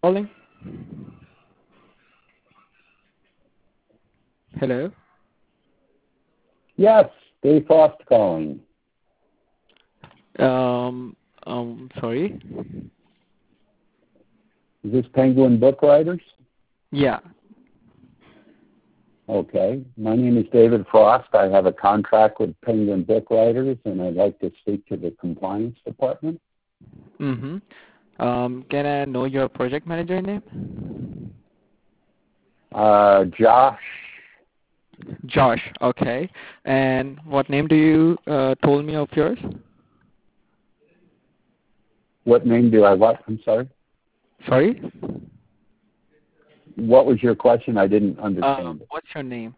calling? Hello? Yes, Dave Frost calling. Sorry? Is this Penguin Book Writers? Yeah. Okay. My name is David Frost. I have a contract with Penguin Book Writers, and I'd like to speak to the compliance department. Mm-hmm. Can I know your project manager name? Josh. Josh. Okay. And what name do you told me of yours? What name do I what? I'm sorry. Sorry? What was your question? I didn't understand it. What's your name?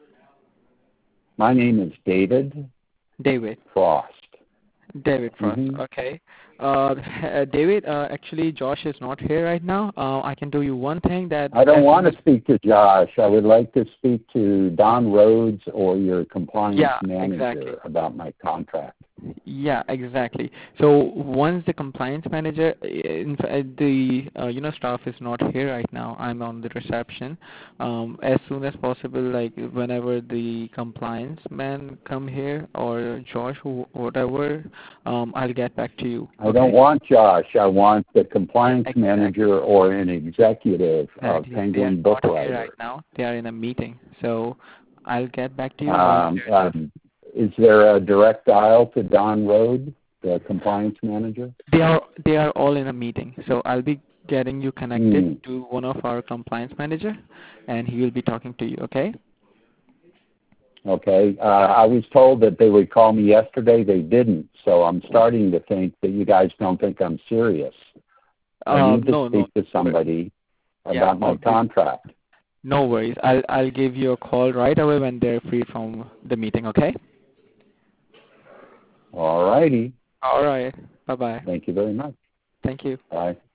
My name is David David. Frost. David Frost. Mm-hmm. Okay. David, actually, Josh is not here right now. I can do you one thing that. I don't want to speak to Josh. I would like to speak to Don Rhodes or your compliance manager about my contract. Yeah, exactly. So once the compliance manager, the staff is not here right now. I'm on the reception. As soon as possible, like whenever the compliance man come here or Josh, whatever, I'll get back to you. I don't want Josh. I want the compliance manager or an executive of Penguin Book Writers. They are not here right now. They are in a meeting. So I'll get back to you. Is there a direct dial to Don Rhodes, the compliance manager? They are all in a meeting. So I'll be getting you connected to one of our compliance manager, and he will be talking to you. Okay? Okay. I was told that they would call me yesterday. They didn't. So I'm starting to think that you guys don't think I'm serious. I need to speak to somebody about my contract. No worries. I'll give you a call right away when they're free from the meeting. Okay? All righty. All right. Bye-bye. Thank you very much. Thank you. Bye.